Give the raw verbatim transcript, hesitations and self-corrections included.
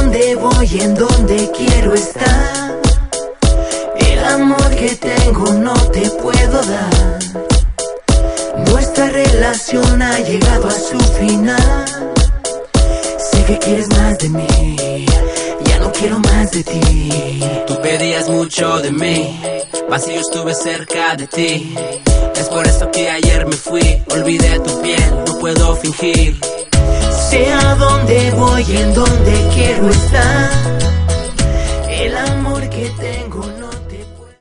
dónde voy, en dónde quiero estar. El amor que tengo no te puedo dar. Nuestra relación ha llegado a su final. Sé que quieres más de mí, ya no quiero más de ti. Tú pedías mucho de mí, mas yo estuve cerca de ti. Es por eso que ayer me fui, olvidé tu piel, no puedo fingir. Sé a dónde voy, en dónde quiero estar. El amor que tengo